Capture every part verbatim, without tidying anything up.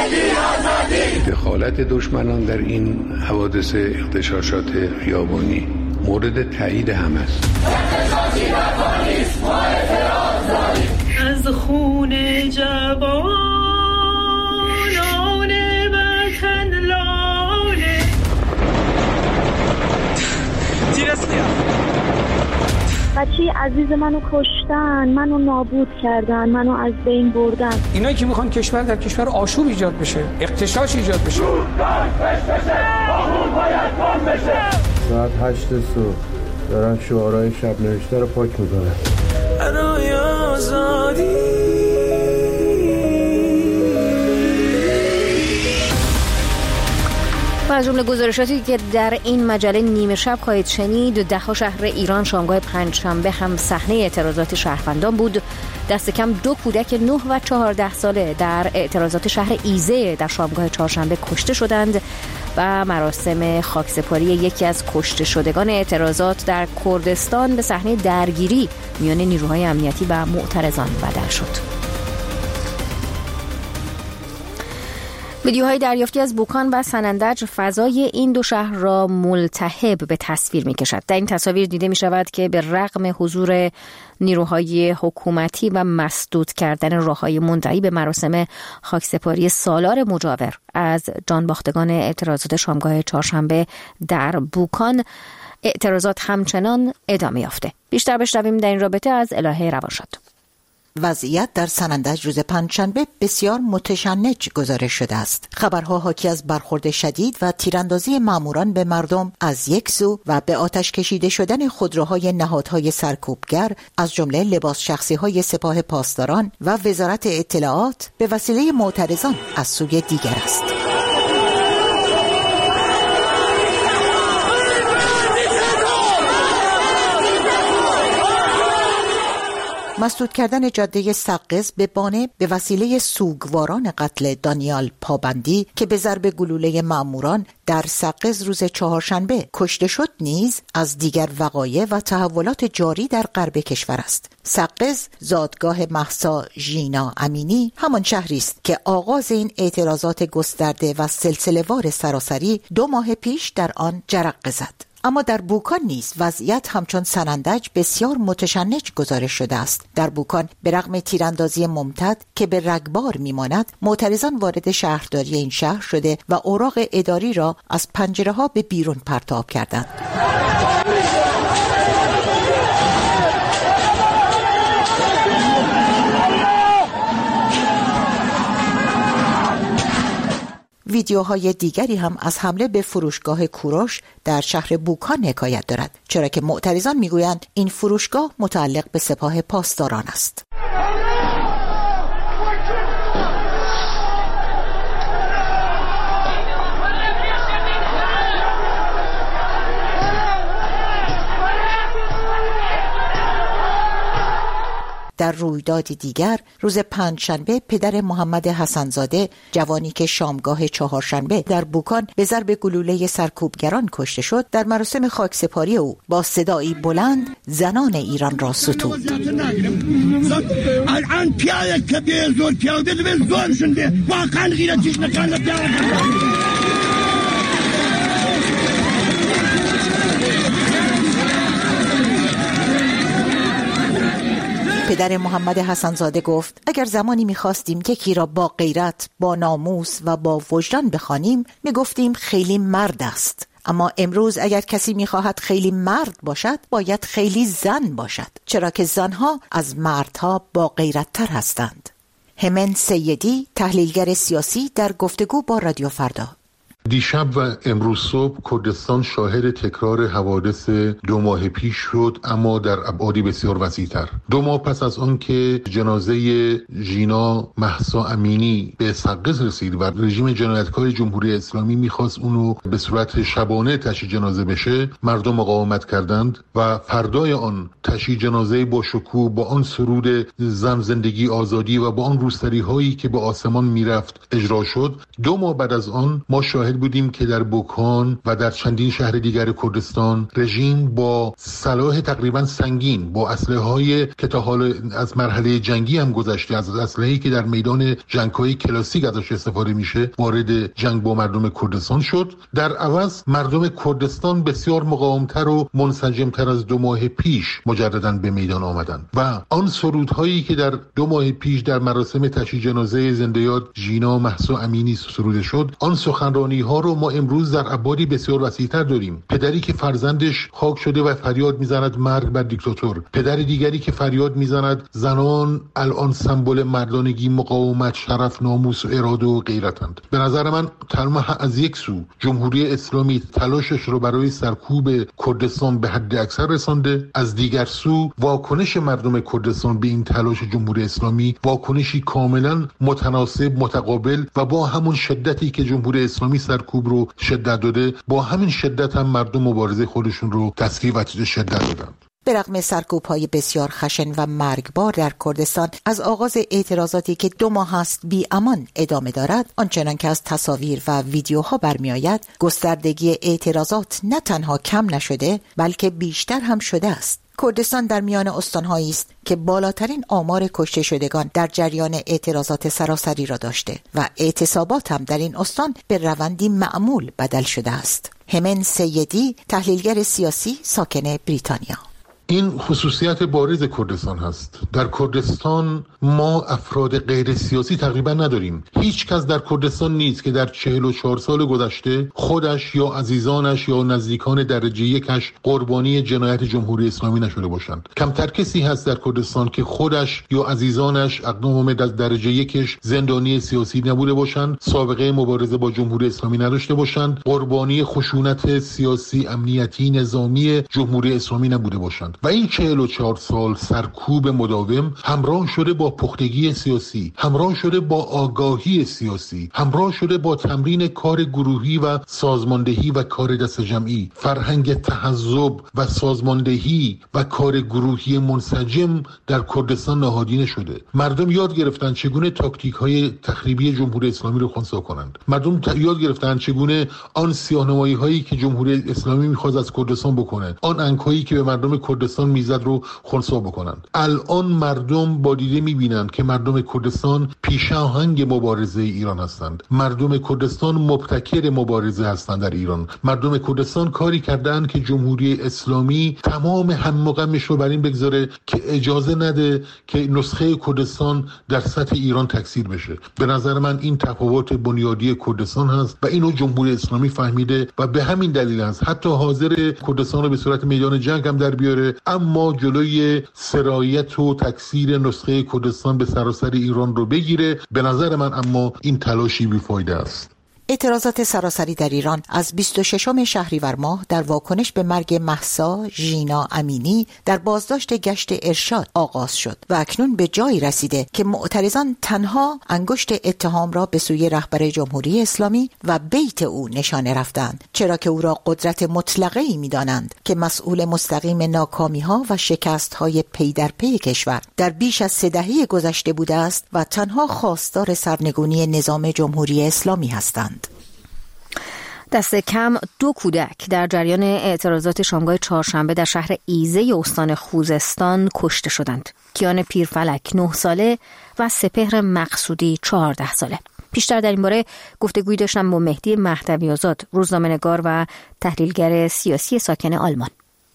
دخالت دشمنان در این حوادث اغتشاشات خیابانی مورد تایید هم است. از خون جوانان وطن لاله بچه عزیز منو کشتن، منو نابود کردن، منو از بین بردن. اینایی که میخوان کشور در کشور آشوب ایجاد بشه، اغتشاش ایجاد بشه. ساعت هشت صبح دارن شعارهای شب نوشته رو پاک میکنن. برای آزادی و از جمله گزارشاتی که در این مجله نیمه شب خواهید شنید، ده‌ها شهر ایران شامگاه پنجشنبه هم صحنه اعتراضات شهروندان بود. دست کم دو کودک نه و چهارده ساله در اعتراضات شهر ایزه در شامگاه چهارشنبه کشته شدند و مراسم خاکسپاری یکی از کشته شدگان اعتراضات در کردستان به صحنه درگیری میان نیروهای امنیتی و معترضان بدل شد. ویدیوهای دریافتی از بوکان و سنندج فضای این دو شهر را ملتهب به تصویر می‌کشد. در این تصاویر دیده می‌شود که به رغم حضور نیروهای حکومتی و مسدود کردن راه‌های منتهی به مراسم خاکسپاری سالار مجاور از جانباختگان اعتراضات شامگاه چهارشنبه در بوکان، اعتراضات همچنان ادامه یافته. بیشتر بشنویم در این رابطه از الهه روانشاد. وضعیت در سنندج روز پنجشنبه بسیار متشنج گزارش شده است. خبرها حاکی از برخورد شدید و تیراندازی ماموران به مردم از یک سو و به آتش کشیده شدن خودروهای نهادهای سرکوبگر از جمله لباس شخصی‌های سپاه پاسداران و وزارت اطلاعات به وسیله معترضان از سوی دیگر است. مسدود کردن جاده سقز به بانه به وسیله سوگواران قتل دانیال پابندی که به ضرب گلوله ماموران در سقز روز چهارشنبه کشته شد نیز از دیگر وقایع و تحولات جاری در غرب کشور است. سقز زادگاه مهسا ژینا امینی همان شهری است که آغاز این اعتراضات گسترده و سلسله‌وار سراسری دو ماه پیش در آن جرقه زد. اما در بوکان نیز وضعیت همچون سنندج بسیار متشنج گزارش شده است. در بوکان به رغم تیراندازی ممتد که به رگبار میماند، معترضان وارد شهرداری این شهر شده و اوراق اداری را از پنجره ها به بیرون پرتاب کردند. ویدیوهای دیگری هم از حمله به فروشگاه کوروش در شهر بوکان حکایت دارد، چرا که معترضان میگویند این فروشگاه متعلق به سپاه پاسداران است. در رویداد دیگر روز پنجشنبه پدر محمد حسن‌زاده، جوانی که شامگاه چهارشنبه در بوکان به ضرب گلوله سرکوبگران کشته شد، در مراسم خاکسپاری او با صدایی بلند زنان ایران را ستود. الان پیاده که به زور پیاده به زور شده واقعا غیرتش نکنه. پدر محمد حسن‌زاده گفت اگر زمانی می‌خواستیم یکی را با غیرت، با ناموس و با وجدان بخوانیم، می‌گفتیم خیلی مرد است. اما امروز اگر کسی می‌خواهد خیلی مرد باشد، باید خیلی زن باشد، چرا که زنها از مردها با غیرت‌تر هستند. همن سیدی، تحلیلگر سیاسی، در گفتگو با رادیو فردا: دیشب و امروز صبح کردستان شاهد تکرار حوادث دو ماه پیش شد، اما در ابعادی بسیار وسیع‌تر. دو ماه پس از آن که جنازه ژینا مهسا امینی به سقز رسید و رژیم جنایتکار جمهوری اسلامی میخواست اونو به صورت شبانه تشییع جنازه بشه، مردم مقاومت کردند و فردای آن تشییع جنازه با شکوه، با آن سرود زن زندگی آزادی و با آن روسری هایی که به آسمان میرفت اجرا شد. دو ماه بعد از آن ما شاهد شاهد بودیم که در بوکان و در چندین شهر دیگر کردستان رژیم با سلاح تقریبا سنگین، با اسلحه‌های که تا حال از مرحله جنگی هم گذشته، از اسلحه‌ای که در میدان جنگ‌های کلاسیک ازش استفاده میشه، وارد جنگ با مردم کردستان شد. در عوض مردم کردستان بسیار مقاومتر و منسجمتر از دو ماه پیش مجدداً به میدان آمدند و آن سرودهایی که در دو ماه پیش در مراسم تشییع جنازه زنده یاد ژینا مهسا امینی سروده شد، آن سخنرانی‌ها رو ما امروز در ابعادی بسیار وسیع‌تر داریم. پدری که فرزندش خاک شده و فریاد میزند مرگ بر دیکتاتور، پدر دیگری که فریاد میزند زنان الان سمبل مردانگی، مقاومت، شرف، ناموس و اراده و غیرتند. به نظر من تنها از یک سو جمهوری اسلامی تلاشش رو برای سرکوب کردستان به حد اکثر رسانده، از دیگر سو واکنش مردم کردستان به این تلاش جمهوری اسلامی واکنشی کاملا متناسب، متقابل و با همون شدتی که جمهوری اسلامی سرکوب رو شدت داده، با همین شدت هم مردم مبارزه خودشون رو تسریع و شدت دادن. به رغم سرکوب‌های بسیار خشن و مرگبار در کردستان، از آغاز اعتراضاتی که دو ماه است بی امان ادامه دارد، آنچنان که از تصاویر و ویدیوها برمی‌آید، گستردگی اعتراضات نه تنها کم نشده بلکه بیشتر هم شده است. کردستان در میان استان‌هایی است که بالاترین آمار کشته شدگان در جریان اعتراضات سراسری را داشته و اعتصابات هم در این استان به روندی معمول بدل شده است. همن سیدی، تحلیلگر سیاسی ساکن بریتانیا: این خصوصیت بارز کردستان هست. در کردستان ما افراد غیر سیاسی تقریبا نداریم. هیچ کس در کردستان نیست که در چهل و چهار سال گذشته خودش یا عزیزانش یا نزدیکان درجه یکش قربانی جنایت جمهوری اسلامی نشده باشند. کمتر کسی هست در کردستان که خودش یا عزیزانش اقدام از درجه یکش زندانی سیاسی نبوده باشند، سابقه مبارزه با جمهوری اسلامی نداشته باشند، قربانی خشونت سیاسی، امنیتی، نظامی جمهوری اسلامی نبوده باشند. و این چهل و چهار سال سرکوب مداوم همراه شده با پختگی سیاسی، همراه شده با آگاهی سیاسی، همراه شده با تمرین کار گروهی و سازماندهی و کار دست جمعی. فرهنگ تحزب و سازماندهی و کار گروهی منسجم در کردستان نهادینه شده. مردم یاد گرفتن چگونه تاکتیک های تخریبی جمهوری اسلامی رو خنثی کنند. مردم ت... یاد گرفتن چگونه آن سیاه‌نمایی هایی که جمهوری اسلامی میخواد از کردستان بکنه، آن انگ‌هایی که به مردم کردستان میزد رو خنثی بکنند. الان مردم با دیده میبینند که مردم کردستان پیشاهنگ مبارزه ایران هستند. مردم کردستان مبتکر مبارزه هستند در ایران. مردم کردستان کاری کردند که جمهوری اسلامی تمام هم و غمش رو بر این بگذاره که اجازه نده که نسخه کردستان در سطح ایران تکثیر بشه. به نظر من این تفاوت بنیادی کردستان هست و اینو جمهوری اسلامی فهمیده و به همین دلیل است حتی حاضر کردستان رو به صورت میدان جنگ هم در بیاره، اما جلوی سرایت و تکثیر نسخه کردستان به سراسر ایران رو بگیره. به نظر من اما این تلاشی بیفایده است. اعتراضات سراسری در ایران از بیست و ششم شهریور ماه در واکنش به مرگ مهسا ژینا امینی در بازداشت گشت ارشاد آغاز شد و اکنون به جایی رسیده که معترضان تنها انگشت اتهام را به سوی رهبر جمهوری اسلامی و بیت او نشانه رفتند، چرا که او را قدرت مطلقه‌ای می‌دانند که مسئول مستقیم ناکامی‌ها و شکست‌های پی در پی کشور در بیش از سه دهه گذشته بوده است و تنها خواستار سرنگونی نظام جمهوری اسلامی هستند. دست کم دو کودک در جریان اعتراضات شامگاه چهارشنبه در شهر ایزه استان خوزستان کشته شدند. کیان پیرفلک نه ساله و سپهر مقصودی چهارده ساله. بیشتر در این باره گفتگویی داشتم با مهدی مهدوی آزاد، روزنامه‌نگار و تحلیلگر سیاسی ساکن آلمان.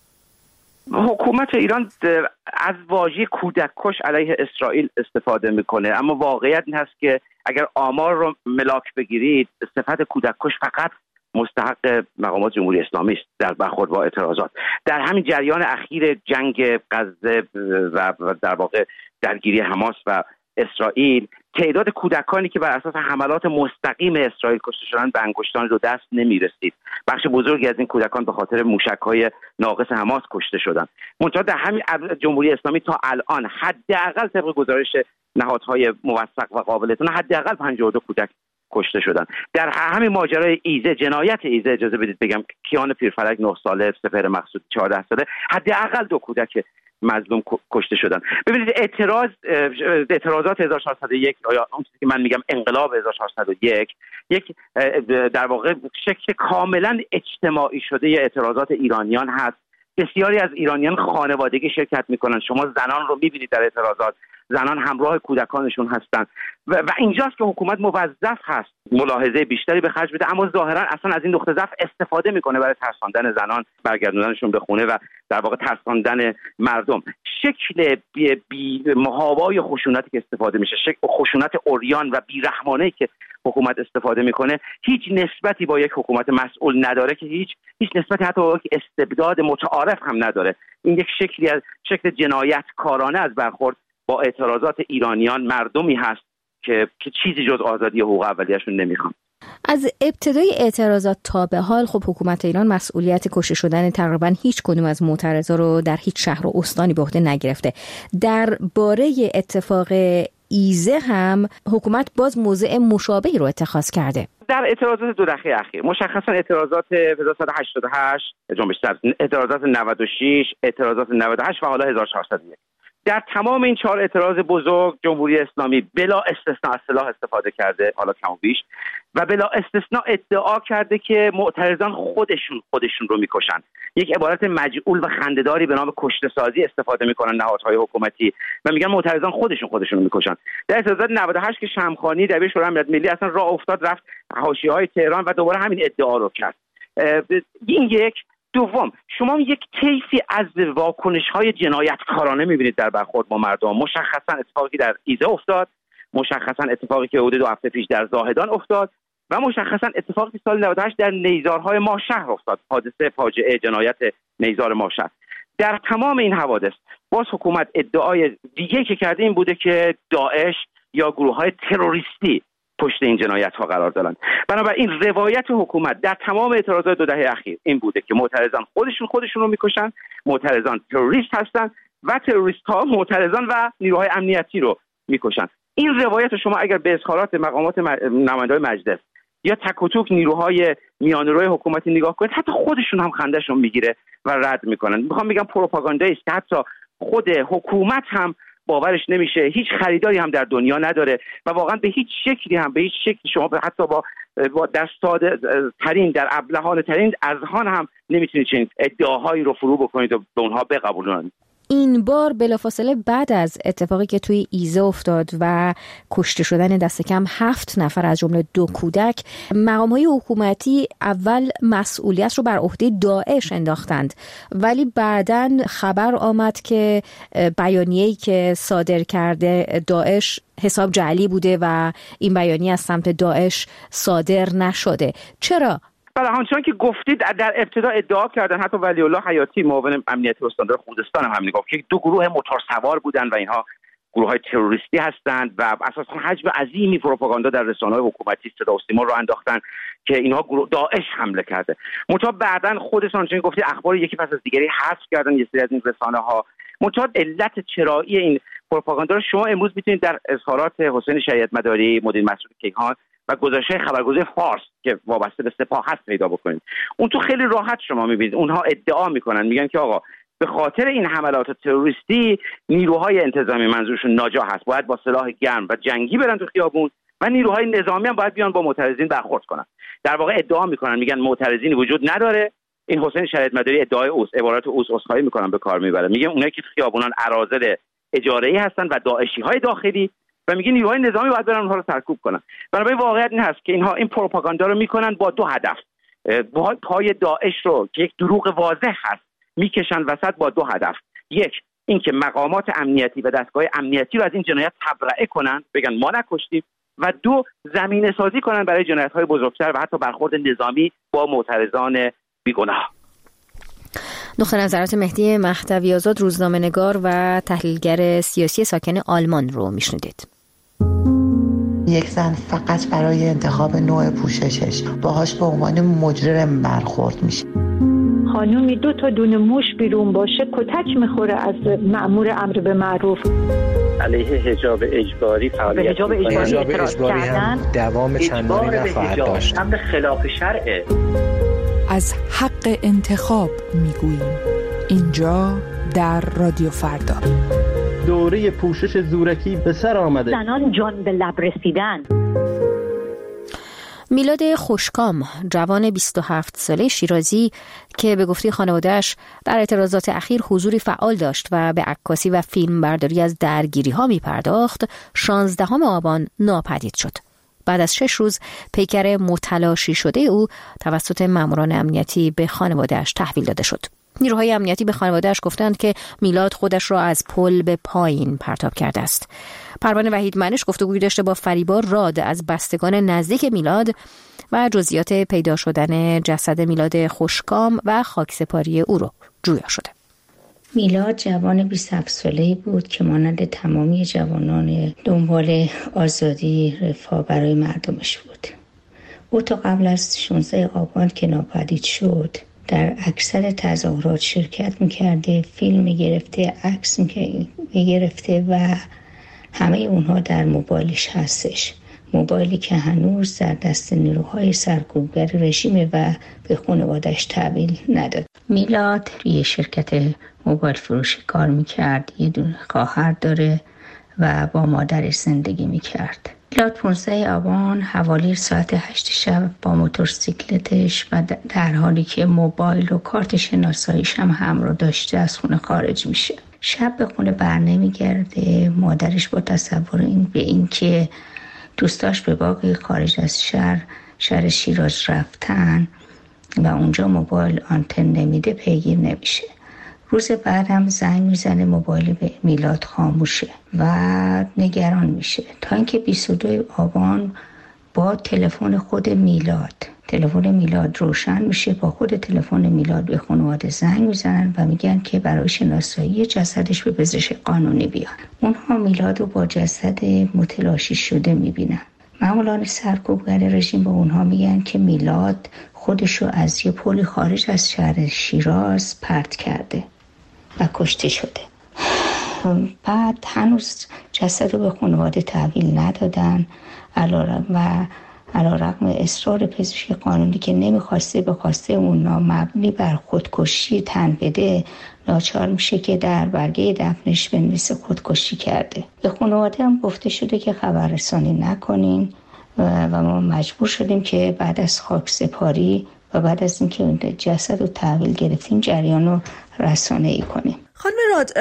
حکومت ایران از واژه کودک کش علیه اسرائیل استفاده میکنه، اما واقعیت این هست که اگر آمار رو ملاک بگیرید، صفت کودک کش فقط مستحق مقامات جمهوری اسلامی است در برخورد با اعتراضات. در همین جریان اخیر جنگ غزه و در واقع درگیری حماس و اسرائیل، تعداد کودکانی که بر اساس حملات مستقیم اسرائیل کشته شدند به انگشتان دو دست نمی‌رسید. بخش بزرگی از این کودکان به خاطر موشک‌های ناقص حماس کشته شدند. منتها در همین جمهوری اسلامی تا الان حداقل طبق گزارش نهادهای موثق و قابل اعتماد حداقل پنجاه و دو کودک کشته شدن. در همین ماجرای ایزه، جنایت ایزه، اجازه بدید بگم کیان پیرفلک نه ساله، سپهر مقصودی چهارده ساله، حداقل دو کودک مظلوم کشته شدن. ببینید اعتراض اعتراضات هزار و چهارصد و یک یا اون چیزی که من میگم انقلاب هزار و چهارصد و یک یک در واقع شکل کاملا اجتماعی شده اعتراضات ایرانیان هست. بسیاری از ایرانیان خانوادگی شرکت میکنن. شما زنان رو میبینید در اعتراضات، زنان همراه کودکانشون هستن و, و اینجاست که حکومت موظف هست ملاحظه بیشتری به خرج بده، اما ظاهرا اصلا از این نقطه ضعف استفاده میکنه برای ترساندن زنان، برگردوندنشون به خونه و در واقع ترساندن مردم. شکل بی, بی محابای خشونتی که استفاده میشه، شکل خشونت عریان و بیرحمانه‌ای که حکومت استفاده میکنه هیچ نسبتی با یک حکومت مسئول نداره، که هیچ هیچ نسبتی حتی با یک استبداد متعارف هم نداره. این یک شکلی از شکل جنایتکارانه از برخورد با اعتراضات ایرانیان، مردمی هست که که چیزی جز آزادی حقوق اولیه‌شون نمیخوان. از ابتدای اعتراضات تا به حال خب حکومت ایران مسئولیت کشته شدن تقریبا هیچ کدوم از معترضا رو در هیچ شهر و استانی به عهده نگرفته. در باره اتفاق ایزه هم حکومت باز موضع مشابهی رو اتخاذ کرده. در اعتراضات دو دهه اخیر مشخصا اعتراضات هزار و سیصد و هشتاد و هشت جنبش سبز، اعتراضات نود و شش، اعتراضات نود و هشت و حالا هزار و چهارصد و یک، در تمام این چهار اعتراض بزرگ جمهوری اسلامی بلا استثناء از سلاح استفاده کرده، حالا کم و بیش، و بلا استثناء ادعا کرده که معترضان خودشون خودشون رو میکشن. یک عبارت مجعول و خنده‌داری به نام کشته سازی استفاده میکنن نهادهای حکومتی و میگن معترضان خودشون خودشون رو میکشن. در اعتراضات نود و هشت که شمخانی دبیر شورای امنیت ملی اصلا راه افتاد رفت حاشیه‌های تهران و دوباره همین ادعا رو کرد. این یک. دوم، شما یک طیفی از واکنش‌های جنایتکارانه می‌بینید در برخورد با مردم. مشخصاً اتفاقی در ایزه افتاد، مشخصاً اتفاقی که حدود دو هفته پیش در زاهدان افتاد و مشخصاً اتفاقی که سال نود و هشت در نیزارهای ماشهر افتاد، حادثه فاجعه جنایت نیزار ماشهر. در تمام این حوادث باز حکومت ادعای دیگه که کرده این بوده که داعش یا گروه‌های تروریستی پشت این جنایت ها قرار دارن. بنابراین روایت حکومت در تمام اعتراضات دو دهه اخیر این بوده که معترضان خودشون خودشون رو میکشن، معترضان تروریست هستن و تروریست ها معترضان و نیروهای امنیتی رو میکشن. این روایت شما اگر به اظهارات مقامات نمایندگان مجلس یا تک و توک نیروهای میانه‌روی حکومتی نگاه کنید، حتی خودشون هم خنده‌شون میگیره و رد میکنن. میخوام بگم پروپاگاندایی است که حتی خود حکومت هم باورش نمیشه، هیچ خریداری هم در دنیا نداره و واقعا به هیچ شکلی هم به هیچ شکلی شما حتی با با در ساده ترین در ابلهانه ترین اذهان هم نمیتونید چنین ادعاهایی رو فرو بکنید و به اونها بقبولونید. این بار بلافاصله بعد از اتفاقی که توی ایزه افتاد و کشته شدن دست کم هفت نفر از جمله دو کودک، مقام‌های حکومتی اول مسئولیت رو بر عهده داعش انداختند، ولی بعداً خبر آمد که بیانیه‌ای که صادر کرده داعش حساب جعلی بوده و این بیانیه از سمت داعش صادر نشده. چرا؟ بله، همچنان که گفتید در ابتدا ادعا کردن، حتی ولی الله حیاتی معاون امنیتی استاندار خوزستان هم همین گفت که دو گروه موتورسوار بودن و اینها گروه‌های تروریستی هستند و اساساً حجم عظیمی پروپاگاندا در رسانه‌های حکومتی صدا و سیما رو انداختن که اینها گروه داعش حمله کرده. منتها بعداً خودشون چون گفتید اخبار یکی پس از دیگری حذف کردن یه سری از این رسانه‌ها. منتها علت چرایی این پروپاگاندا رو شما امروز میتونید در اظهارات حسین شریعت مداری، مدیر مسئول کیهان و گزارش خبرگزاری فارس که وابسته به سپاه هست پیدا بکنید. اون تو خیلی راحت شما میبینید اونها ادعا میکنن، میگن که آقا به خاطر این حملات تروریستی نیروهای انتظامی منظورشون ناجا هست، باید با سلاح گرم و جنگی برن تو خیابون و نیروهای نظامی هم باید بیان با معترضین برخورد کنن. در واقع ادعا میکنن، میگن معترضین وجود نداره. این حسین شریعت مداری ادعای اوست، عبارات اوست اسخای میکنن به کار میبره، میگه اونایی که تو خیابونان اراذل اجاره‌ای هستن و داعشی‌های داخلی و میگه نیروهای نظامی باید برن اونها رو سرکوب کنن. بنابراین واقعیت این هست که اینها این پروپاگاندا رو میکنن با دو هدف. پای داعش رو که یک دروغ واضح هست میکشن وسط با دو هدف. یک، اینکه مقامات امنیتی و دستگاه امنیتی رو از این جنایت تبرئه کنن، بگن ما نکشتیم، و دو، زمینه سازی کنن برای جنایت‌های بزرگتر و حتی برخورد نظامی با معترضان بیگناه. نقطه نظرات مهدی مهدوی آزاد، روزنامه‌نگار و تحلیلگر سیاسی ساکن آلمان رو میشنیدید. یک زن فقط برای انتخاب نوع پوششش باهاش به عنوان مجرم برخورد میشه. خانومی دو تا دونه موش بیرون باشه کتک میخوره از مأمور امر به معروف. علیه حجاب اجباری فعالیت حجاب اجباری, حجاب اجباری هم دوام چندانی نخواهد داشت. امر خلاف شرعه. از حق انتخاب میگوییم. اینجا در رادیو فردا. دوره پوشش زورکی به سر آمده. زنان جان به لب رسیدن. میلاد خوشکام، جوان بیست و هفت ساله شیرازی که به گفته خانواده‌اش در اعتراضات اخیر حضوری فعال داشت و به عکاسی و فیلم برداری از درگیری‌ها می‌پرداخت، شانزدهم آبان ناپدید شد. بعد از شش روز پیکر متلاشی شده او توسط ماموران امنیتی به خانواده‌اش تحویل داده شد. نیروهای امنیتی به خانواده‌اش گفتند که میلاد خودش را از پل به پایین پرتاب کرده است. پروانه وحید منش گفتگویی داشته با فریبا راد از بستگان نزدیک میلاد و جزئیات پیدا شدن جسد میلاد خوشکام و خاکسپاری او را جویا شده. میلاد جوان بیست و هفت ساله‌ای بود که مانند تمامی جوانان دنبال آزادی رفاه برای مردمش بود. او تا قبل از شانزده آبان که ناپدید شد در اکثر تظاهرات شرکت میکرده، فیلم میگرفته، عکس میگرفته و همه اونها در موبایلش هستش. موبایلی که هنوز در دست نیروهای سرکوبگر رژیم و به خانواده‌اش تحویل نداد. میلاد یه شرکت موبایل فروشی کار میکرد، یه دونه خواهر داره و با مادرش زندگی میکرد. میلاد پانزده آبان حوالی ساعت هشت شب با موتورسیکلتش و در حالی که موبایل و کارت شناساییش هم همراه داشته از خونه خارج میشه. شب به خونه بر نمیگرده. مادرش با تصور این به این که دوستاش به باغ خارج از شهر شهر شیراز رفتن و اونجا موبایل آنتن نمیده پیگیر نمیشه. روز بعد هم زنگ میزنه، موبایل به میلاد خاموشه و نگران میشه تا اینکه بیست و دو آبان با تلفن خود میلاد تلفن میلاد روشن میشه. با خود تلفن میلاد به خانواده زنگ میزنن و میگن که برای شناسایی جسدش به پزشک قانونی بیان. اونها میلاد رو با جسد متلاشی شده میبینن. ماموران سرکوبگر رژیم با اونها میگن که میلاد خودشو از یه پل خارج از شهر شیراز پرت کرده و کشته شده. بعد هنوز جسد رو به خانواده تحویل ندادن علارم و علیرغم اصرار پزشک قانونی که نمیخواسته به خواسته اونا مبنی بر خودکشی تن بده، ناچار میشه که در برگه دفنش بنویسه خودکشی کرده. به خانواده هم گفته شده که خبررسانی نکنین و ما مجبور شدیم که بعد از خاک سپاری و بعد از اینکه جسد رو تحویل گرفتیم جریان رو رسانه‌ای کنیم. خانم راد،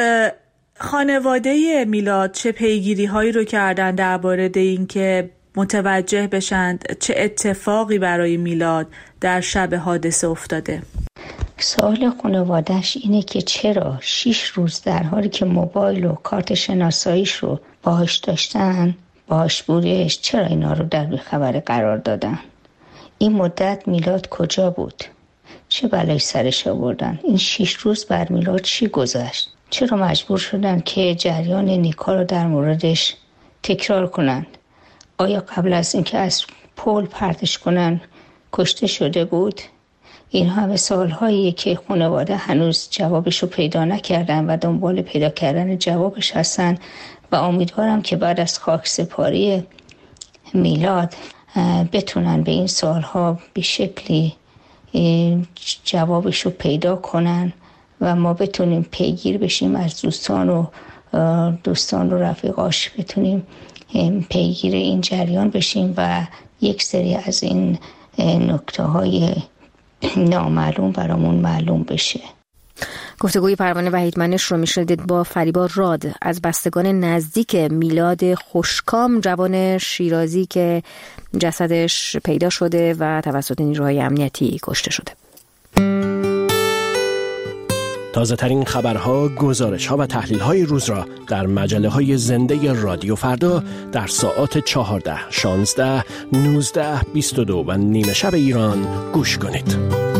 خانواده میلاد چه پیگیری هایی رو کردن درباره این که متوجه بشند چه اتفاقی برای میلاد در شب حادثه افتاده؟ سوال خانواده‌اش اینه که چرا شش روز در حالی که موبایل و کارت شناساییش رو باهاش داشتن، باهاش بودش، چرا اینا رو در بیخبر قرار دادن؟ این مدت میلاد کجا بود؟ چه بلایی سرش آوردن؟ این شش روز بر میلاد چی گذشت؟ چرا مجبور شدن که جریان نیکا رو در موردش تکرار کنن؟ آیا قبل از اینکه از پل پرتش کنن کشته شده بود؟ این همه سالهاییه که خانواده هنوز جوابشو پیدا نکردن و دنبال پیدا کردن جوابش هستن و امیدوارم که بعد از خاکسپاری میلاد بتونن به این سالها به شکلی جوابشو پیدا کنن و ما بتونیم پیگیر بشیم از دوستان و دوستان و رفیقاش، بتونیم پیگیر این جریان بشیم و یک سری از این نکته های نامعلوم برامون معلوم بشه. گفتگوی پروانه وحید منش رو میشنیدید با فریبا راد از بستگان نزدیک میلاد خوشکام، جوان شیرازی که جسدش پیدا شده و توسط نیروهای امنیتی کشته شده. تازه ترین خبرها، گزارش‌ها و تحلیل‌های روز را در مجله‌های زنده رادیو فردا در ساعات چهارده، شانزده، نوزده، بیست و دو و نیمه شب ایران گوش کنید.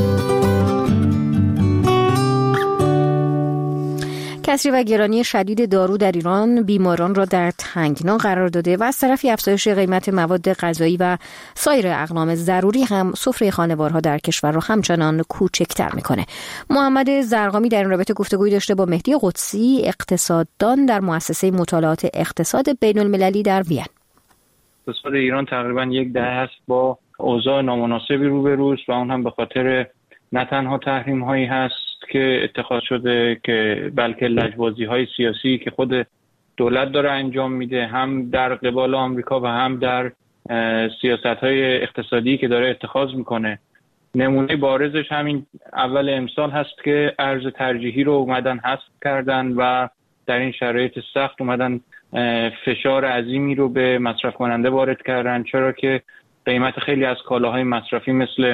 کسری و گرانی شدید دارو در ایران بیماران را در تنگنا قرار داده و از طرفی افزایش قیمت مواد غذایی و سایر اقلام ضروری هم سفره خانوارها در کشور را همچنان کوچکتر میکنه. محمد زرقامی در این رابطه گفتگویی داشته با مهدی قدسی، اقتصاددان در مؤسسه مطالعات اقتصاد بین المللی در وین. اقتصاد ایران تقریبا یک دهه است با اوضاع نامناسبی روبروست و اون هم به خاطر نه تنها تحریم هایی هست که اتخاذ شده که بلکه لجبازی‌های سیاسی که خود دولت داره انجام میده، هم در قبال آمریکا و هم در سیاست‌های اقتصادی که داره اتخاذ میکنه. نمونه بارزش همین اول امسال هست که ارز ترجیحی رو اومدن حذف کردن و در این شرایط سخت اومدن فشار عظیمی رو به مصرف کننده وارد کردن، چرا که قیمت خیلی از کالاهای مصرفی مثل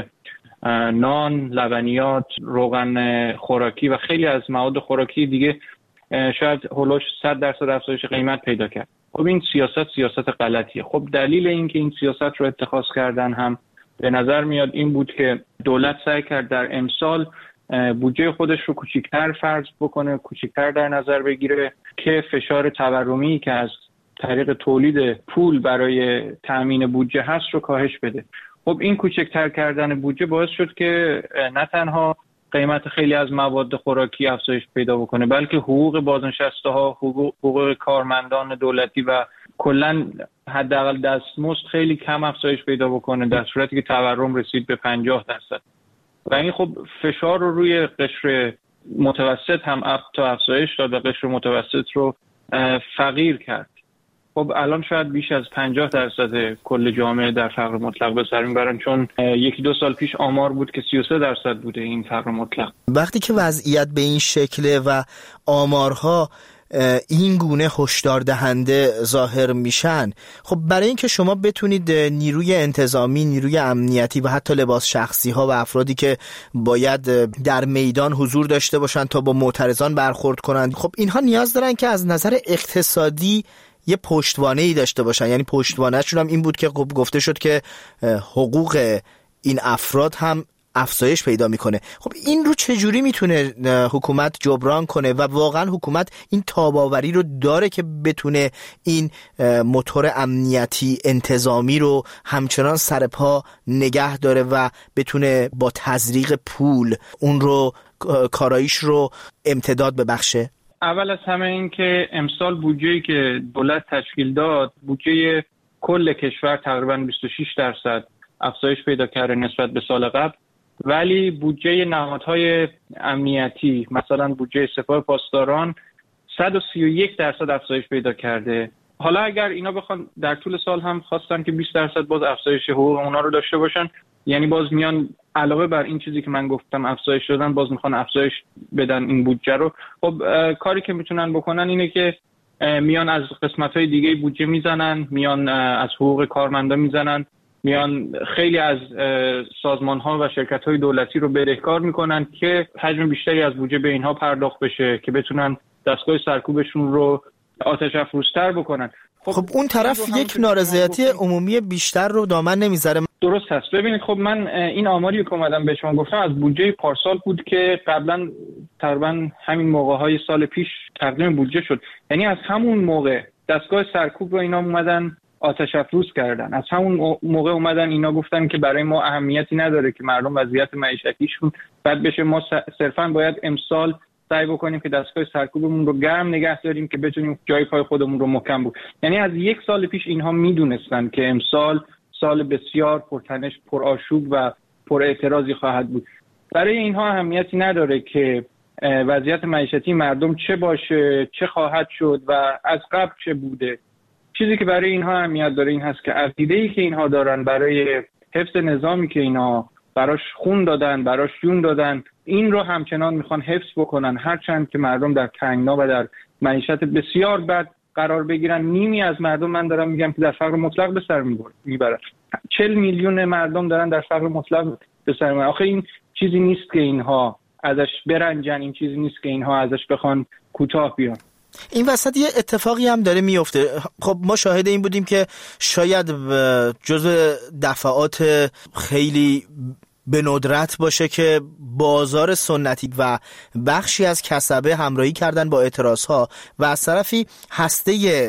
نان، لبنیات، روغن خوراکی و خیلی از مواد خوراکی دیگه شاید هولوش صد درصد افزایش قیمت پیدا کرد. خب این سیاست سیاست غلطیه. خب دلیل این که این سیاست رو اتخاذ کردن هم به نظر میاد این بود که دولت سعی کرد در امسال بودجه خودش رو کوچیک‌تر فرض بکنه، کوچیک‌تر در نظر بگیره که فشار تورمی که از طریق تولید پول برای تأمین بودجه هست رو کاهش بده. خب این کوچکتر کردن بودجه باعث شد که نه تنها قیمت خیلی از مواد خوراکی افزایش پیدا بکنه، بلکه حقوق بازنشسته ها، حقوق, حقوق کارمندان دولتی و کلا حداقل دستمزد خیلی کم افزایش پیدا بکنه، در صورتی که تورم رسید به پنجاه درصد. و این خب فشار رو روی قشر متوسط هم تا افزایش داد و قشر متوسط رو فقیر کرد. خب الان شاید بیش از پنجاه درصد کل جامعه در فقر مطلق به سر میبرن، چون یکی دو سال پیش آمار بود که سی و سه درصد بوده این فقر مطلق. وقتی که وضعیت به این شکله و آمارها این گونه هشدار دهنده ظاهر میشن، خب برای اینکه شما بتونید نیروی انتظامی، نیروی امنیتی و حتی لباس شخصی ها و افرادی که باید در میدان حضور داشته باشن تا با معترضان برخورد کنند، خب اینها نیاز دارن که از نظر اقتصادی یه پشتوانه‌ای داشته باشن. یعنی پشتوانه‌شون هم این بود که گفته شد که حقوق این افراد هم افزایش پیدا میکنه. خب این رو چجوری میتونه حکومت جبران کنه و واقعا حکومت این تاباوری رو داره که بتونه این موتور امنیتی انتظامی رو همچنان سر پا نگه داره و بتونه با تزریق پول اون رو کاراییش رو امتداد ببخشه؟ اول از همه این که امسال بودجه‌ای که دولت تشکیل داد، بودجه کل کشور تقریباً بیست و شش درصد افزایش پیدا کرده نسبت به سال قبل، ولی بودجه نهادهای امنیتی مثلا بودجه سپاه پاسداران صد و سی و یک درصد افزایش پیدا کرده. حالا اگر اینا بخوان در طول سال هم خواستن که بیست درصد باز افزایش حقوق اونا رو داشته باشن، یعنی باز میان علاوه بر این چیزی که من گفتم افزایش دادن، باز میخوان افزایش بدن این بودجه رو. خب کاری که میتونن بکنن اینه که میان از قسمت‌های دیگه بودجه میزنن، میان از حقوق کارمندا میزنن، میان خیلی از سازمان‌ها و شرکت‌های دولتی رو بدهکار میکنن که حجم بیشتری از بودجه به اینها پرداخت بشه که بتونن دستگاه سرکوبشون رو آتش افروزتر بکنن. خب, خب اون طرف یک نارضایتی عمومی بیشتر رو دامن نمیذاره. درست هست. ببینید خب من این آماری که اومدم به شما گفتم از بودجه پارسال بود که قبلا تقریبا همین موقع‌های سال پیش تقدیم بودجه شد. یعنی از همون موقع دستگاه سرکوب رو اینا اومدن آتش افروز کردن. از همون موقع اومدن اینا گفتن که برای ما اهمیتی نداره که مردم وضعیت معیشتیشون بد بشه، ما صرفاً باید امسال سعی بکنیم که دستگاه سرکوبمون رو گرم نگه داریم که بتونیم جای پای خودمون رو محکم بود. یعنی از یک سال پیش اینها میدونستن که امسال سال بسیار پرتنش، پرآشوب و پر اعتراضی خواهد بود. برای اینها اهمیتی نداره که وضعیت معیشتی مردم چه باشه، چه خواهد شد و از قبل چه بوده. چیزی که برای اینها اهمیت داره این هست که عقیده‌ای که اینها دارن برای حفظ نظامی که اینا براش خون دادن، براش جون دادن، این رو همچنان میخوان حفظ بکنن، هرچند که مردم در تنگنا و در معیشت بسیار بد قرار بگیرن. نیمی از مردم من دارم میگم که در فقر مطلق به سر میبرن. چهل میلیون مردم دارن در فقر مطلق به سر میبرن. آخه این چیزی نیست که اینها ازش برنجن، این چیزی نیست که اینها ازش بخوان کوتاه بیان. این وسط یه اتفاقی هم داره میفته. خب ما شاهد این بودیم که شاید جزء دفعات خیلی به ندرت باشه که بازار سنتی و بخشی از کسبه همراهی کردن با اعتراضها و از طرفی هسته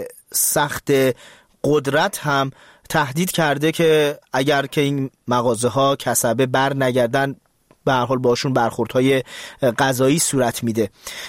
سخت قدرت هم تهدید کرده که اگر که این مغازه ها کسبه بر نگردن به هر حال باشون برخوردهای قضایی صورت میده.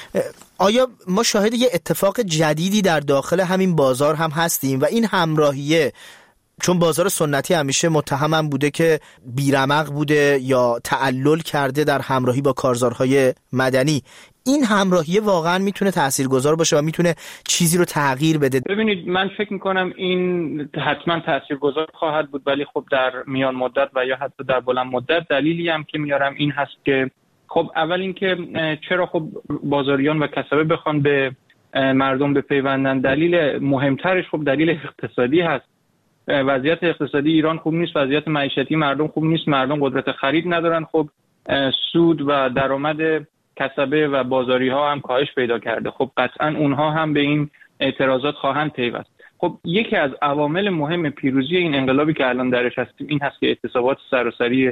آیا ما شاهد یه اتفاق جدیدی در داخل همین بازار هم هستیم و این همراهیه چون بازار سنتی همیشه متهم بوده که بیرمق بوده یا تعلل کرده در همراهی با کارزارهای مدنی، این همراهی واقعا میتونه تاثیرگذار باشه و میتونه چیزی رو تغییر بده؟ ببینید، من فکر میکنم این حتما تاثیرگذار خواهد بود، ولی خب در میان مدت و یا حتی در بلند مدت دلیلی هم که میارم این هست که خب اول اینکه چرا خب بازاریان و کسبه بخوان به مردم بپیوندن، دلیل مهمترش خب دلیل اقتصادی هست. وضعیت اقتصادی ایران خوب نیست، وضعیت معیشتی مردم خوب نیست، مردم قدرت خرید ندارن، خب سود و درآمد کسبه و بازاری ها هم کاهش پیدا کرده. خب قطعا اونها هم به این اعتراضات خواهند پیوست. خب یکی از عوامل مهم پیروزی این انقلابی که الان درش هستیم این هست که اعتصابات سراسری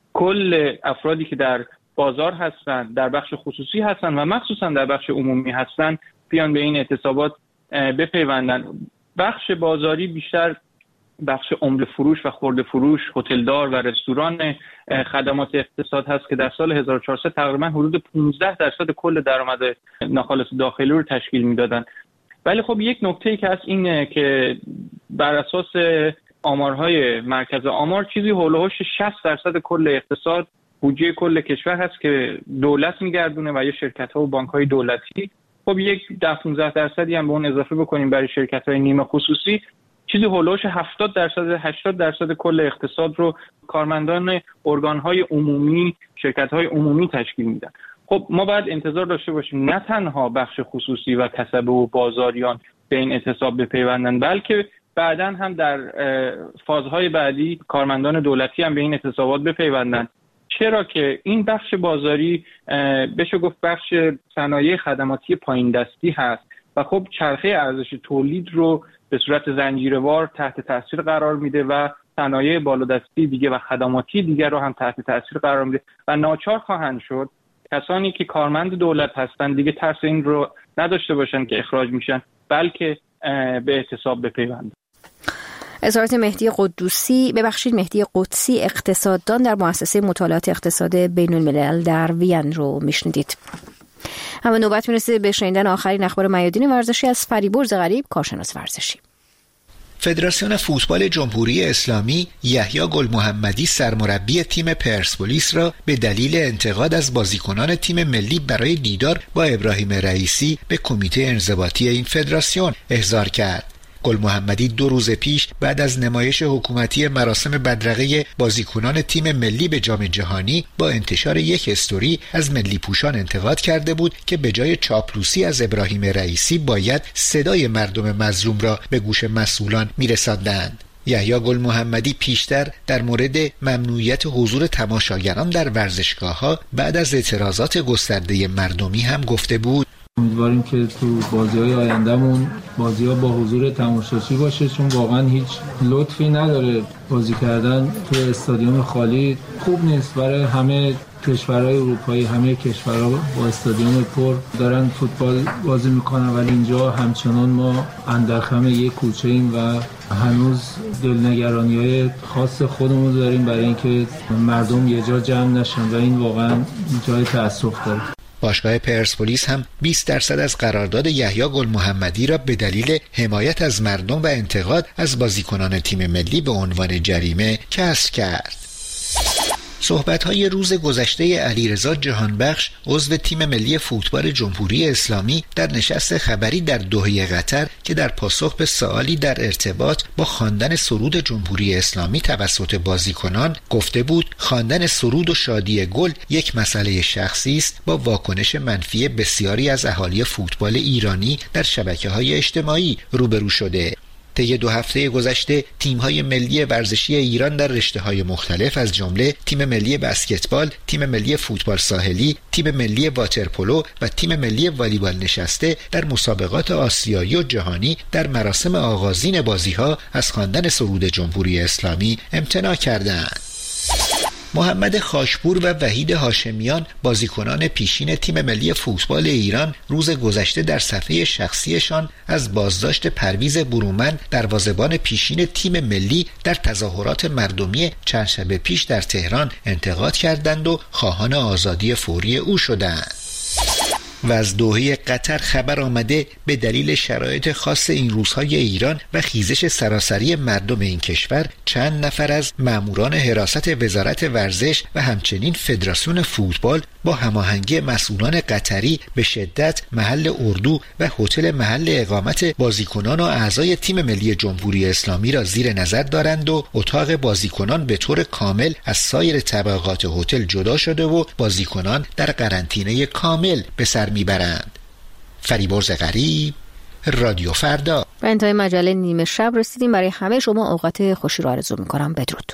کل افرادی که در بازار هستند، در بخش خصوصی هستند و مخصوصا در بخش عمومی هستند، بیان به این اعتصابات بپیوندن. بخش بازاری بیشتر بخش عمده فروش و خرده فروش، هتلدار و رستوران، خدمات اقتصاد هست که در سال هزار و چهارصد تقریبا حدود پانزده درصد کل درآمد ناخالص داخلی رو تشکیل میدادن. ولی خب یک نکته‌ای که هست اینه که بر اساس آمارهای مرکز آمار چیزی هول و هوش شصت درصد کل اقتصاد بودجه کل کشور هست که دولت میگردونه و یا شرکت‌ها و بانک‌های دولتی. خب یک ده پانزده درصدی هم به اون اضافه بکنیم برای شرکت‌های نیمه خصوصی، چیزی هولوش هفتاد درصد هشتاد درصد کل اقتصاد رو کارمندان ارگان‌های عمومی، شرکت‌های عمومی تشکیل میدن. خب ما باید انتظار داشته باشیم نه تنها بخش خصوصی و کسبه و بازاریان به این اعتصاب بپیوندن، بلکه بعداً هم در فازهای بعدی کارمندان دولتی هم به این اعتصابات بپیوندن. چرا که این بخش بازاری بشه گفت بخش صنایع خدماتی پایین دستی هست و خب چرخه ارزش تولید رو به صورت زنجیروار تحت تاثیر قرار میده و صنایع بالادستی دیگه و خدماتی دیگه رو هم تحت تاثیر قرار میده و ناچار خواهند شد کسانی که کارمند دولت هستن دیگه ترس این رو نداشته باشن که اخراج میشن، بلکه به اعتصاب بپیوندن. اظهارات مهدی قدوسی ببخشید مهدی قدسی اقتصاددان در مؤسسه مطالعات اقتصاد بین الملل در وین رو میشنیدید. اما نوبت میرسه به شنیدن آخرین اخبار میادین ورزشی از فریبرز غریب، کارشناس ورزشی. فدراسیون فوتبال جمهوری اسلامی یحیی گل محمدی سرمربی تیم پرسپولیس را به دلیل انتقاد از بازیکنان تیم ملی برای دیدار با ابراهیم رئیسی به کمیته انضباطی این فدراسیون احضار کرد. گل محمدی دو روز پیش بعد از نمایش حکومتی مراسم بدرقه بازیکنان تیم ملی به جام جهانی با انتشار یک استوری از ملی پوشان انتقاد کرده بود که به جای چاپلوسی از ابراهیم رئیسی باید صدای مردم مظلوم را به گوش مسئولان میرساندند. یحیی گل محمدی پیشتر در مورد ممنوعیت حضور تماشاگران در ورزشگاه‌ها بعد از اعتراضات گسترده مردمی هم گفته بود: امیدواریم که تو بازی‌های آیندهمون بازی‌ها با حضور تماشاچی باشه، چون واقعا هیچ لطفی نداره بازی کردن تو استادیوم خالی. خوب نیست برای همه کشورهای اروپایی، همه کشورها با استادیوم پر دارن فوتبال بازی میکنن، ولی اینجا همچنان ما اندرخم یک کوچه ایم و هنوز دلنگرانی‌های خاص خودمون داریم برای اینکه مردم یه جا جمع نشن و این واقعا جای تأسف داره. باشگاه پرسپولیس هم بیست درصد از قرارداد یحیی گل محمدی را به دلیل حمایت از مردم و انتقاد از بازیکنان تیم ملی به عنوان جریمه کسر کرد. صحبت‌های روز گذشته علیرضا جهانبخش عضو تیم ملی فوتبال جمهوری اسلامی در نشست خبری در دوحه قطر که در پاسخ به سوالی در ارتباط با خواندن سرود جمهوری اسلامی توسط بازیکنان گفته بود خواندن سرود و شادی گل یک مسئله شخصی است با واکنش منفی بسیاری از اهالی فوتبال ایرانی در شبکه‌های اجتماعی روبرو شده. طی دو هفته گذشته تیم‌های ملی ورزشی ایران در رشته‌های مختلف از جمله تیم ملی بسکتبال، تیم ملی فوتبال ساحلی، تیم ملی واترپولو و تیم ملی والیبال نشسته در مسابقات آسیایی و جهانی در مراسم آغازین بازی‌ها از خواندن سرود جمهوری اسلامی امتناع کردند. محمد خاشپور و وحید هاشمیان بازیکنان پیشین تیم ملی فوتبال ایران روز گذشته در صفحه شخصیشان از بازداشت پرویز برومند دروازه‌بان پیشین تیم ملی در تظاهرات مردمی چند شب پیش در تهران انتقاد کردند و خواهان آزادی فوری او شدند. و از دوحه قطر خبر آمده به دلیل شرایط خاص این روزهای ایران و خیزش سراسری مردم این کشور چند نفر از ماموران حراست وزارت ورزش و همچنین فدراسیون فوتبال با هماهنگی مسئولان قطری به شدت محل اردو و هتل محل اقامت بازیکنان و اعضای تیم ملی جمهوری اسلامی را زیر نظر دارند و اتاق بازیکنان به طور کامل از سایر طبقات هتل جدا شده و بازیکنان در قرنطینه کامل به سر میبرند. فریبرز غریب، رادیو فردا. به انتهای مجله نیمه شب رسیدیم. برای همه شما اوقات خوشی رو آرزو میکنم. بدرود.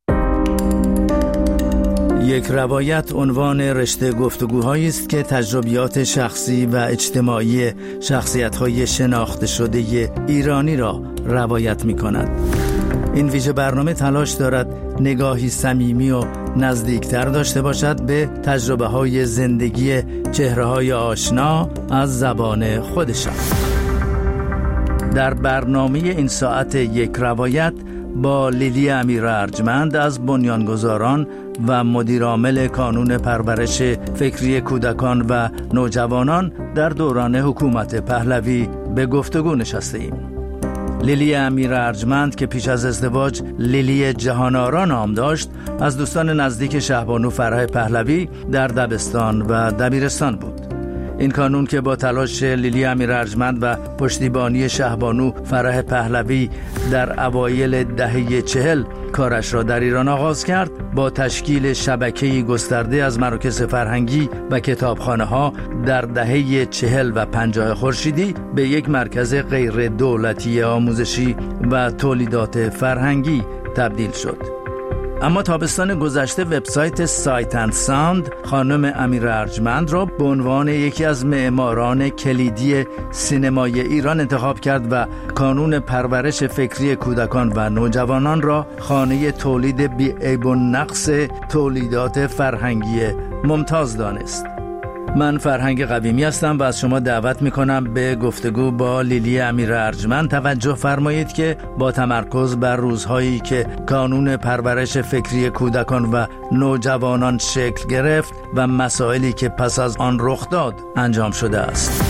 یک روایت عنوان رشته گفتگوهایی است که تجربیات شخصی و اجتماعی شخصیت‌های شناخته شده ایرانی را روایت می‌کند. این ویژه برنامه تلاش دارد نگاهی صمیمی و نزدیکتر داشته باشد به تجربه‌های زندگی چهره‌های آشنا از زبان خودشان. در برنامه این ساعت یک روایت با لیلی امیر ارجمند از بنیانگذاران و مدیرعامل کانون پرورش فکری کودکان و نوجوانان در دوران حکومت پهلوی به گفتگو نشسته ایم. لیلی امیر ارجمند که پیش از ازدواج لیلی جهان‌آرا نام داشت، از دوستان نزدیک شهبانو فرح پهلوی در دبستان و دبیرستان بود. این کانون که با تلاش لیلی امیر ارجمند و پشتیبانی شهبانو فرح پهلوی در اوایل دهه چهل کارش را در ایران آغاز کرد، با تشکیل شبکه‌ای گسترده از مراکز فرهنگی و کتابخانه‌ها در دهه چهل و پنجاه خورشیدی به یک مرکز غیر دولتی آموزشی و تولیدات فرهنگی تبدیل شد. اما تابستان گذشته وبسایت سایت اند ساوند خانم امیر ارجمند را به عنوان یکی از معماران کلیدی سینمای ایران انتخاب کرد و کانون پرورش فکری کودکان و نوجوانان را خانه تولید بی‌عیب و نقص تولیدات فرهنگی ممتاز دانست. من فرهنگ قویمی هستم و از شما دعوت میکنم به گفتگو با لیلی امیر ارجمند توجه فرمایید که با تمرکز بر روزهایی که کانون پرورش فکری کودکان و نوجوانان شکل گرفت و مسائلی که پس از آن رخ داد انجام شده است.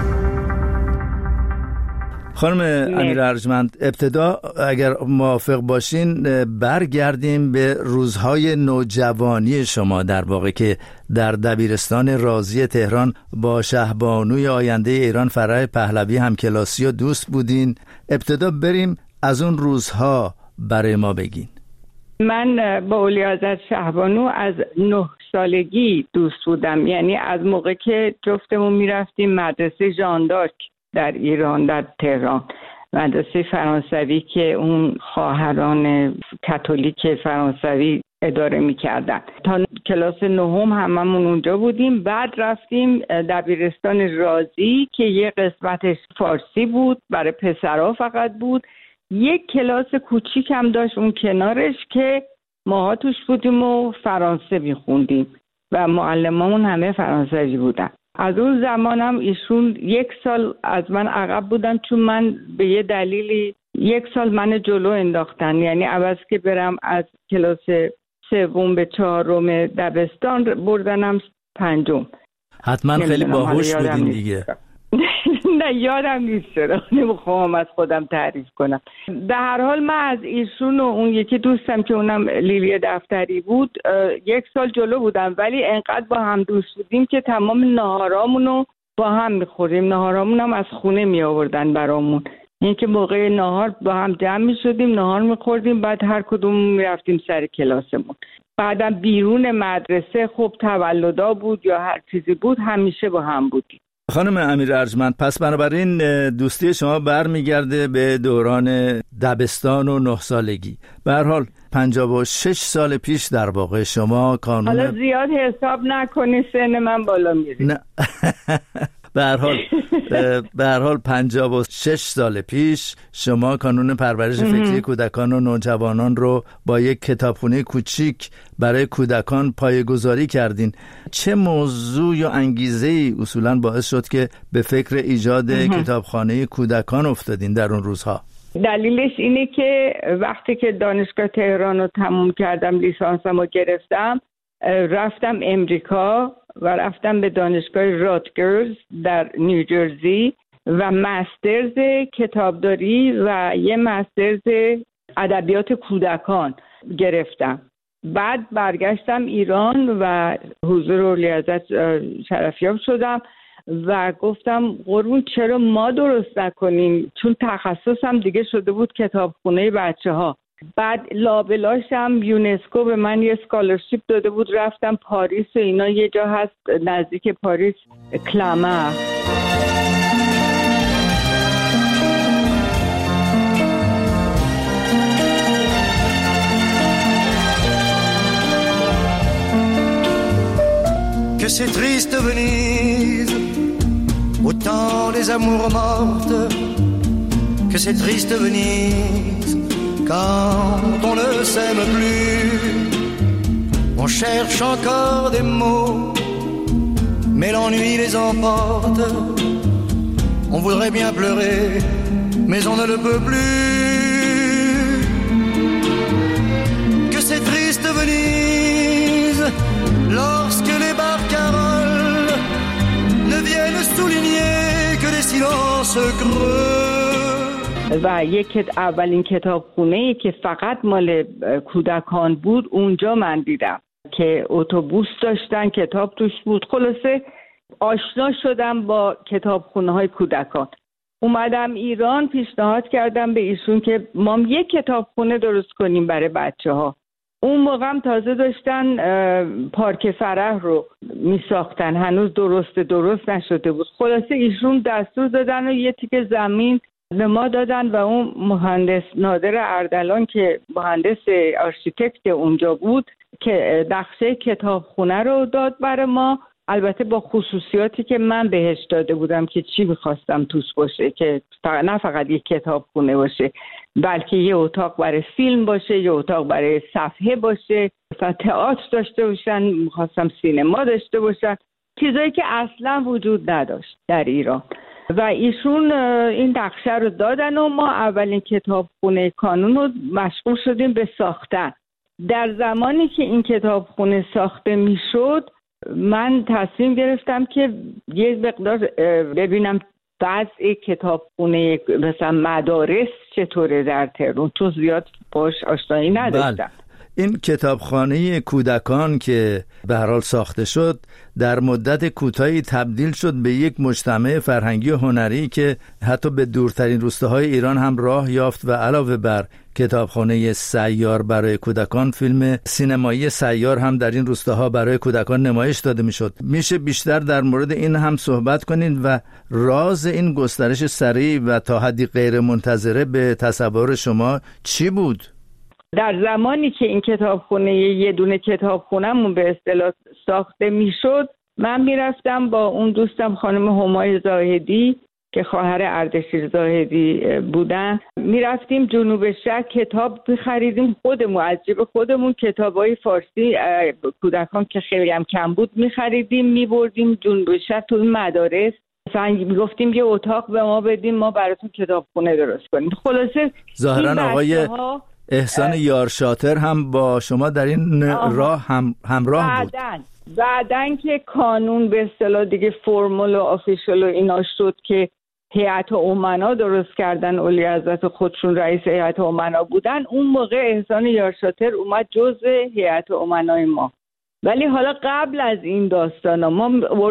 خانم امیر ارجمند، ابتدا اگر موافق باشین برگردیم به روزهای نوجوانی شما، در واقع که در دبیرستان رازی تهران با شهبانوی آینده ایران فرح پهلوی هم کلاسی و دوست بودین. ابتدا بریم از اون روزها برای ما بگین. من با اولیاءحضرت شهبانو از نه سالگی دوست بودم، یعنی از موقع که جفتمون میرفتیم مدرسه ژان دارک در ایران، در تهران، مدرسه فرانسوی که اون خواهران کاتولیک فرانسوی اداره می‌کردن. تا کلاس نهم هممون اونجا بودیم. بعد رفتیم دبیرستان رازی که یه قسمتش فارسی بود، برای پسرها فقط بود. یک کلاس کوچیک هم داشت اون کنارش که ماها توش بودیم و فرانسه می‌خوندیم و معلمامون همه فرانسوی بودن. از اون زمانم ایشون یک سال از من عقب بودن، چون من به یه دلیلی یک سال من جلو انداختن، یعنی عوض که برم از کلاس سوم به چهارم دبستان بردنم پنجم. حتما خیلی باهوش بودین دیگه. نه یادم نیست، چرا نمیخوام از خودم تعریف کنم. در هر حال من از ایشون و اون یکی دوستم که اونم لیلی دفتری بود یک سال جلو بودم، ولی انقدر با هم دوست بودیم که تمام ناهارامونو با هم میخوریم. ناهارامون هم از خونه می آوردن برامون، این که موقع ناهار با هم جمع می شدیم، ناهار میخوردیم، بعد هر کدوم میرفتیم سر کلاسمون. بعدم بیرون مدرسه خب تولدا بود یا هر چیزی بود همیشه با هم بودیم. خانم امیر ارجمند، پس بنابراین دوستی شما برمیگرده به دوران دبستان و نه سالگی. به هر حال پنجاه و شش سال پیش در واقع شما کانون، حالا زیاد حساب نکنی سن من بالا میری. نه به هر حال به هر حال پنجاه و شش سال پیش شما کانون پرورش فکری کودکان و نوجوانان رو با یک کتابخونه کوچیک برای کودکان پایه‌گذاری کردین. چه موضوع یا انگیزه‌ای اصولاً باعث شد که به فکر ایجاد کتابخانه کودکان افتادین در اون روزها؟ دلیلش اینه که وقتی که دانشگاه تهران رو تموم کردم، لیسانسم رو گرفتم، رفتم امریکا و رفتم به دانشگاه راتگرز در نیوجرسی و مسترز کتابداری و یه مسترز ادبیات کودکان گرفتم. بعد برگشتم ایران و حضور اولیحضرت شرفیاب شدم و گفتم قربون چرا ما درست نکنیم، چون تخصصم دیگه شده بود کتابخونه بچه ها. بعد لابلاشم یونسکو به من یه اسکالرشیپ داده بود، رفتم پاریس و اینا. یه جا هست نزدیک پاریس کلامر. Que c'est triste Venise, au temps des amours mortes. Que c'est triste Venise, quand on ne s'aime plus. On cherche encore des mots, mais l'ennui les emporte. On voudrait bien pleurer, mais on ne le peut plus. Que c'est triste Venise, lorsque les barcaroles ne viennent souligner que des silences creux. و یک اولین کتابخونه‌ای که فقط مال کودکان بود اونجا من دیدم که اتوبوس داشتن، کتاب توش بود. خلاصه آشنا شدم با کتابخونه‌های کودکان. اومدم ایران، پیشنهاد کردم به ایشون که ما یک کتابخونه درست کنیم برای بچه‌ها. اون موقع هم تازه داشتن پارک فرح رو می ساختن، هنوز درست درست نشده بود. خلاصه ایشون دستور دادن و یه تیکه زمین به ما دادن و اون مهندس نادر اردلان که مهندس آرشیتکت اونجا بود که نقشه کتابخونه رو داد برای ما، البته با خصوصیاتی که من بهش داده بودم که چی می‌خواستم توش باشه، که نه فقط یک کتابخونه باشه بلکه یه اتاق برای فیلم باشه، یه اتاق برای صفحه باشه، مثلا تئاتر داشته باشن، می‌خواستم سینما داشته باشن، چیزایی که اصلا وجود نداشت در ایران. و ایشون این نقشه رو دادن و ما اولین کتابخونه کانون رو مشغول شدیم به ساختن. در زمانی که این کتابخونه ساخته میشد من تصمیم گرفتم که یه مقدار ببینم وضع کتابخونه مثلا مدارس چطوره در تهران، چون زیاد باش آشنایی نداشتم. بله. این کتابخانه کودکان که به هر حال ساخته شد در مدت کوتاهی تبدیل شد به یک مجتمع فرهنگی و هنری که حتی به دورترین روستاهای ایران هم راه یافت و علاوه بر کتابخانه سیار برای کودکان، فیلم سینمایی سیار هم در این روستاها برای کودکان نمایش داده میشد. میشه بیشتر در مورد این هم صحبت کنین و راز این گسترش سریع و تا حدی غیر منتظره به تصور شما چی بود؟ در زمانی که این کتابخونه یه دونه کتابخونه‌مون به اصطلاح ساخته میشد، من میرفتم با اون دوستم خانم همای زاهدی که خواهر اردشیر زاهدی بودن، میرفتیم جنوب شهر کتاب می‌خریدیم خودمون، از جیب خودمون کتابای فارسی کودکان که خیلی هم کم بود می‌خریدیم، می‌بردیم جنوب شهر تو مدارس، مثلا میگفتیم یه اتاق به ما بدیم ما براتون کتابخونه درست کنیم. خلاصه ظاهراً آقای احسان یارشاتر هم با شما در این راه هم همراه بود. بعدن بعدن که کانون به اصطلاح دیگه فرمال و آفیشال و اینا شد که هیئت امنا درست کردن، اولیحضرت خودشون رئیس هیئت امنا بودن، اون موقع احسان یارشاتر اومد جزء هیئت امنای ما. ولی حالا قبل از این داستانا ما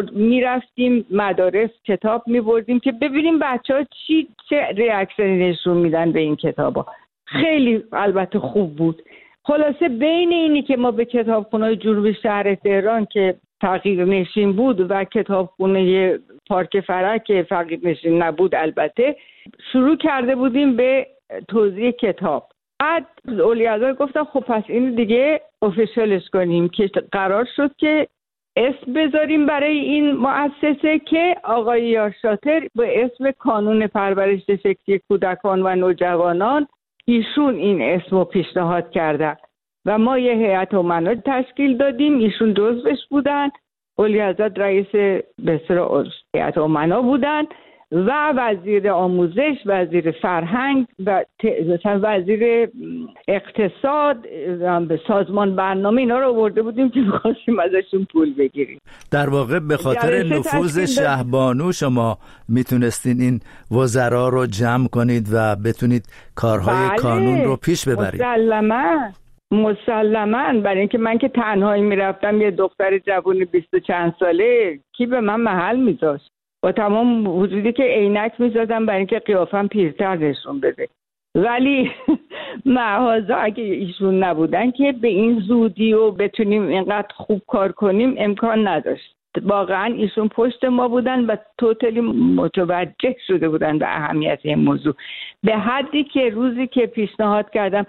میرفتیم مدارس کتاب میبردیم که ببینیم بچه ها چی چه ریاکشنی نشون میدن به این کتابا. خیلی البته خوب بود. خلاصه بین اینی که ما به کتابخونه جنوب شهر تهران که فقیر نشین بود و کتابخونه پارک فرح که فقیر نشین نبود البته، شروع کرده بودیم به توزیع کتاب. بعد اولیحضرت گفتن خب پس این دیگه افیشالش کنیم، که قرار شد که اسم بذاریم برای این مؤسسه که آقای یارشاتر به اسم کانون پرورش فکری کودکان و نوجوانان ایشون این اسم رو پیشنهاد کردن و ما یه هیئت امنا تشکیل دادیم، ایشون جزوش بودن، اولیحضرت رئیس به اصطلاح هیئت امنا بودن و وزیر آموزش، وزیر فرهنگ و مثلا وزیر اقتصاد، به سازمان برنامه اینا رو آورده بودیم که می‌خواستیم ازشون پول بگیریم. در واقع به خاطر نفوذ شهبانو شما میتونستین این وزرا رو جمع کنید و بتونید کارهای بله، کانون رو پیش ببرید. مسلماً مسلماً برای اینکه من که تنهایی میرفتم، یه دختر جوون بیست و چند ساله، کی به من محل میذاشت؟ با تمام وجودی که عینک میزدم برای اینکه قیافم پیرتر نشون بده. ولی معاذا اگه ایشون نبودن که به این زودی و بتونیم اینقدر خوب کار کنیم امکان نداشت. واقعا ایشون پشت ما بودن و توتالی متوجه شده بودن به اهمیت این موضوع، به حدی که روزی که پیشنهاد کردم